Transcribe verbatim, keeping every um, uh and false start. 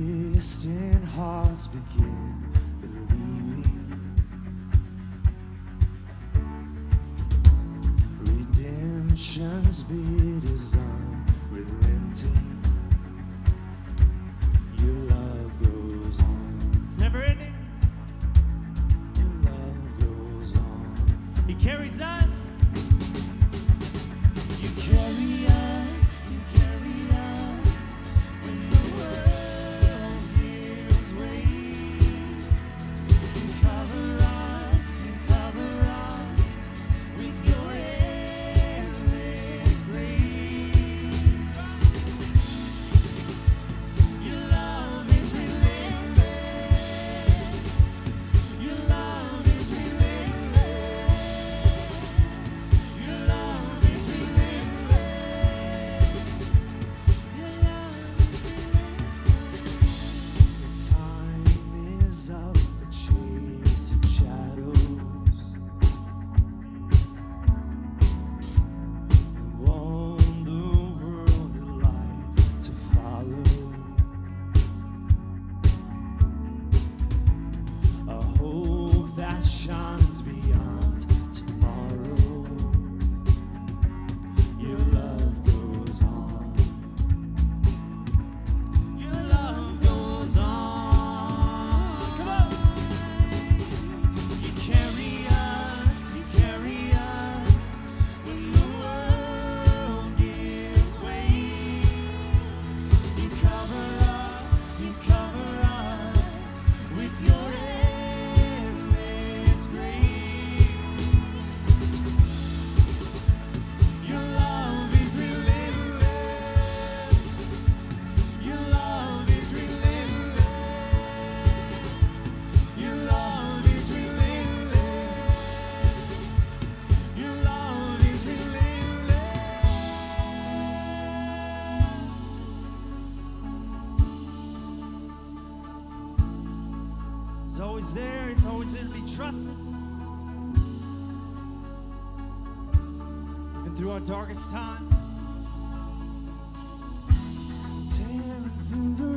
Distant hearts begin believing. Redemption's bid is unrelenting. Your love goes on. It's never ending. Your love goes on. He carries us. You carry us. You carry us when the world gives way. You cover us. You cover us with your endless grace. Your love is relentless. Your love is relentless. Your love is relentless. Your love is relentless. The time is up for chasing shadows. We want the world a light to follow. A hope that shines beyond tomorrow. Your love goes on. Your love goes on. Come on. You carry us, you carry us when the world gives way. You cover us, you cover us with your endless grace. Your love is relentless. Your love is relentless. Your love is relentless. Your love is relentless. He's always there. He's always there to be trusted. Even through our darkest times. Tearing through the